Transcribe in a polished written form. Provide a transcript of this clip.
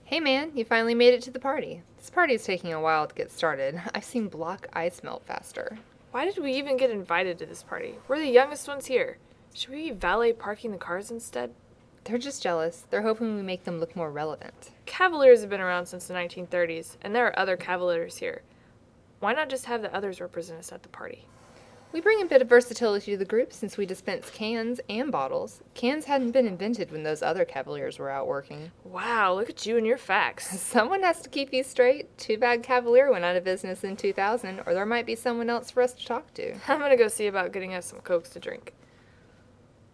Hey man, you finally made it to the party. This party is taking a while to get started. I've seen block ice melt faster. Why did we even get invited to this party? We're the youngest ones here. Should we be valet parking the cars instead? They're just jealous. They're hoping we make them look more relevant. Cavaliers have been around since the 1930s, and there are other Cavaliers here. Why not just have the others represent us at the party? We bring a bit of versatility to the group since we dispense cans and bottles. Cans hadn't been invented when those other Cavaliers were out working. Wow, look at you and your facts. Someone has to keep you straight. Too bad Cavalier went out of business in 2000, or there might be someone else for us to talk to. I'm gonna go see about getting us some Cokes to drink.